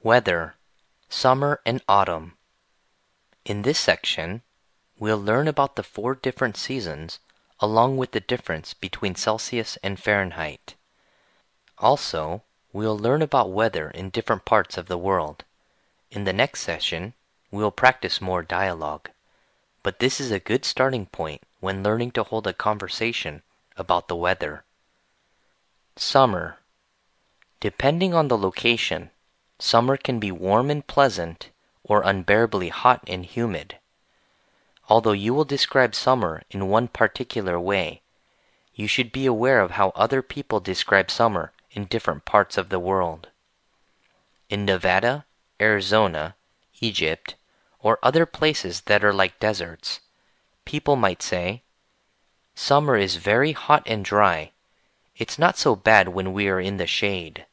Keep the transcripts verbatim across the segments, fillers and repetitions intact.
Weather, summer and autumn. In this section, we'll learn about the four different seasons along with the difference between Celsius and Fahrenheit. Also, we'll learn about weather in different parts of the world. In the next session, we'll practice more dialogue. But this is a good starting point when learning to hold a conversation about the weather. Summer. Depending on the location, summer can be warm and pleasant or unbearably hot and humid. Although you will describe summer in one particular way, you should be aware of how other people describe summer in different parts of the world. In Nevada, Arizona, Egypt, or other places that are like deserts, people might say, "Summer is very hot and dry. It's not so bad when we are in the shade."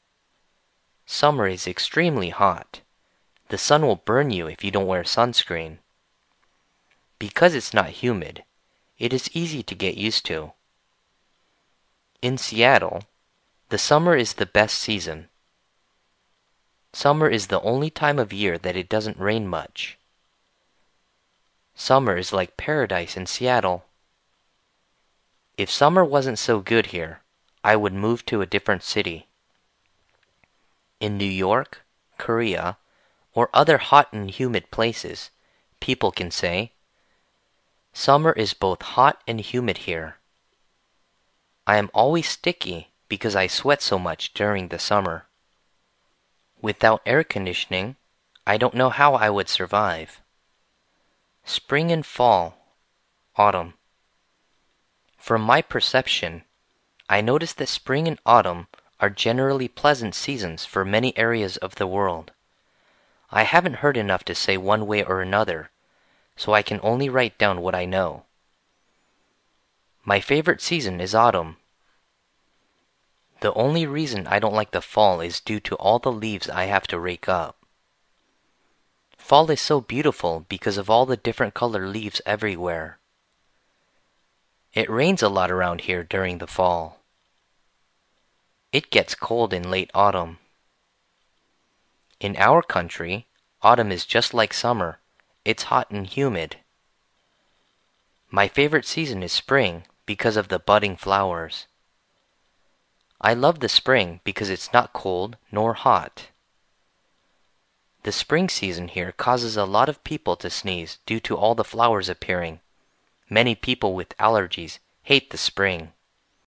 Summer is extremely hot. The sun will burn you if you don't wear sunscreen. Because it's not humid, it is easy to get used to. In Seattle, the summer is the best season. Summer is the only time of year that it doesn't rain much. Summer is like paradise in Seattle. If summer wasn't so good here, I would move to a different city. In New York, Korea, or other hot and humid places, people can say, "Summer is both hot and humid here. I am always sticky because I sweat so much during the summer. Without air conditioning, I don't know how I would survive." Spring and fall, autumn. From my perception, I notice that spring and autumn are generally pleasant seasons for many areas of the world. I haven't heard enough to say one way or another, so I can only write down what I know. My favorite season is autumn. The only reason I don't like the fall is due to all the leaves I have to rake up. Fall is so beautiful because of all the different color leaves everywhere. It rains a lot around here during the fall. It gets cold in late autumn. In our country, autumn is just like summer. It's hot and humid. My favorite season is spring because of the budding flowers. I love the spring because it's not cold nor hot. The spring season here causes a lot of people to sneeze due to all the flowers appearing. Many people with allergies hate the spring.